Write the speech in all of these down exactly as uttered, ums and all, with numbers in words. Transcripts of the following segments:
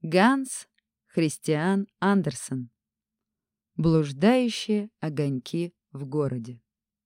Ганс Христиан Андерсен. Блуждающие огоньки в городе.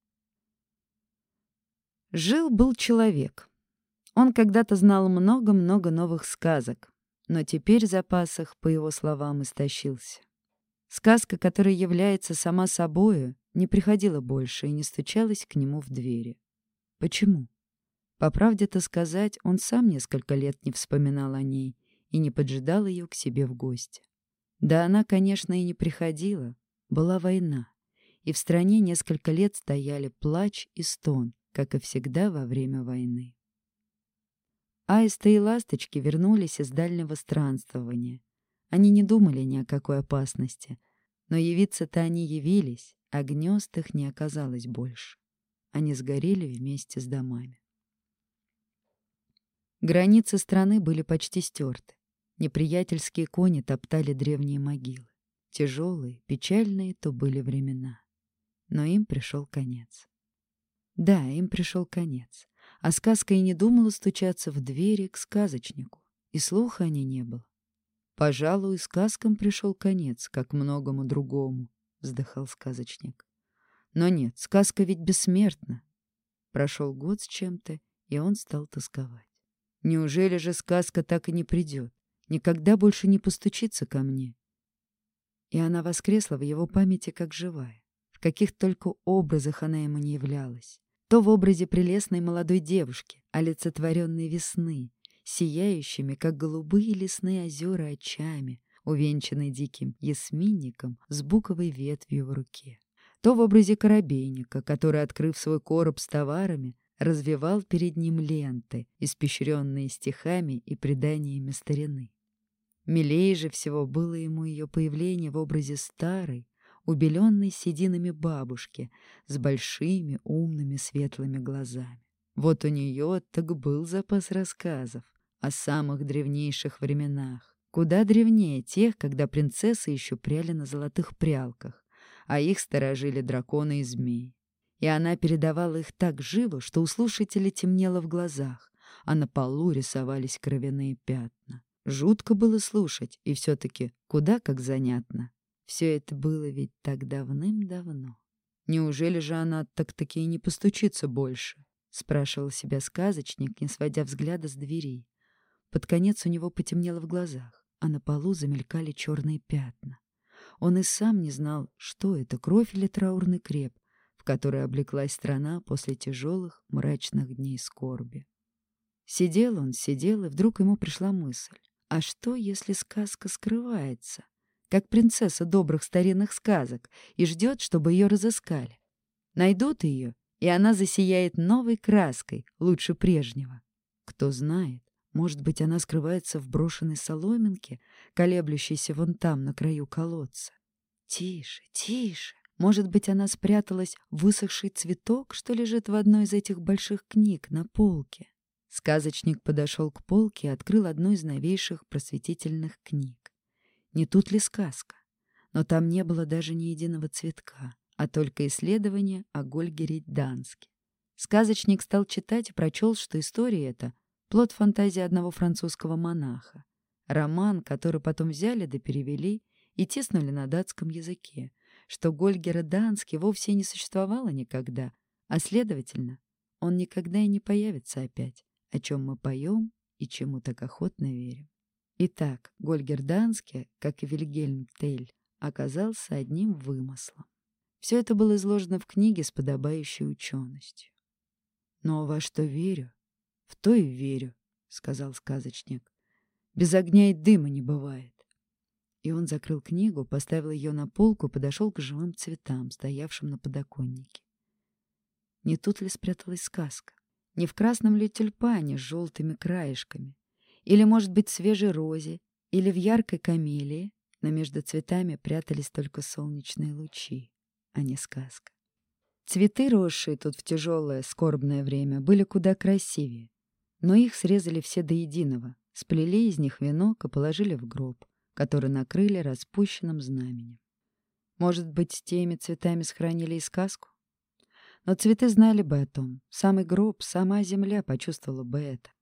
Жил-был человек. Он когда-то знал много-много новых сказок, но теперь запас их, по его словам, истощился. Сказка, которая является сама собою, не приходила больше и не стучалась к нему в двери. Почему? По правде-то сказать, он сам несколько лет не вспоминал о ней и не поджидал ее к себе в гости. Да она, конечно, и не приходила. Была война, и в стране несколько лет стояли плач и стон, как и всегда во время войны. Аисты и ласточки вернулись из дальнего странствования. Они не думали ни о какой опасности, но явиться-то они явились, а гнезд их не оказалось больше. Они сгорели вместе с домами. Границы страны были почти стерты. Неприятельские кони топтали древние могилы. Тяжелые, печальные то были времена. Но им пришел конец. Да, им пришел конец. А сказка и не думала стучаться в двери к сказочнику. И слуха о ней не было. «Пожалуй, сказкам пришел конец, как многому другому», — вздыхал сказочник. «Но нет, сказка ведь бессмертна». Прошел год с чем-то, и он стал тосковать. «Неужели же сказка так и не придет? Никогда больше не постучится ко мне?» И она воскресла в его памяти как живая. В каких только образах она ему не являлась. То в образе прелестной молодой девушки, олицетворенной весны, сияющими, как голубые лесные озера, очами, увенчанной диким ясминником с буковой ветвью в руке. То в образе коробейника, который, открыв свой короб с товарами, развевал перед ним ленты, испещренные стихами и преданиями старины. Милее же всего было ему ее появление в образе старой, убеленной сединами бабушки с большими умными светлыми глазами. Вот у нее так был запас рассказов о самых древнейших временах, куда древнее тех, когда принцессы еще пряли на золотых прялках, а их сторожили драконы и змеи. И она передавала их так живо, что у слушателей темнело в глазах, а на полу рисовались кровяные пятна. Жутко было слушать, и все-таки куда как занятно. Все это было ведь так давным-давно. Неужели же она так-таки и не постучится больше? Спрашивал себя сказочник, не сводя взгляда с двери. Под конец у него потемнело в глазах, а на полу замелькали черные пятна. Он и сам не знал, что это, кровь или траурный креп, в который облеклась страна после тяжелых мрачных дней скорби. Сидел он, сидел, и вдруг ему пришла мысль. А что, если сказка скрывается, как принцесса добрых старинных сказок, и ждет, чтобы ее разыскали? Найдут ее, и она засияет новой краской, лучше прежнего. Кто знает, может быть, она скрывается в брошенной соломинке, колеблющейся вон там, на краю колодца. Тише, тише. Может быть, она спряталась в высохший цветок, что лежит в одной из этих больших книг на полке. Сказочник подошел к полке и открыл одну из новейших просветительных книг. Не тут ли сказка? Но там не было даже ни единого цветка, а только исследование о Гольгере Данске. Сказочник стал читать и прочел, что история эта — плод фантазии одного французского монаха. Роман, который потом взяли да перевели и тиснули на датском языке, что Гольгера Данский вовсе не существовало никогда, а, следовательно, он никогда и не появится опять, о чем мы поем и чему так охотно верим. Итак, Гольгер Данский, как и Вильгельм Тель, оказался одним вымыслом. Все это было изложено в книге с подобающей ученостью. «Но во что верю, в то и верю», — сказал сказочник. «Без огня и дыма не бывает». И он закрыл книгу, поставил ее на полку и подошел к живым цветам, стоявшим на подоконнике. Не тут ли спряталась сказка? Не в красном ли тюльпане с желтыми краешками? Или, может быть, в свежей розе? Или в яркой камелии? Но между цветами прятались только солнечные лучи, а не сказка. Цветы, росшие тут в тяжелое, скорбное время, были куда красивее. Но их срезали все до единого, сплели из них венок и положили в гроб, который накрыли распущенным знаменем. Может быть, с теми цветами сохранили и сказку? Но цветы знали бы о том. Самый гроб, сама земля почувствовала бы это.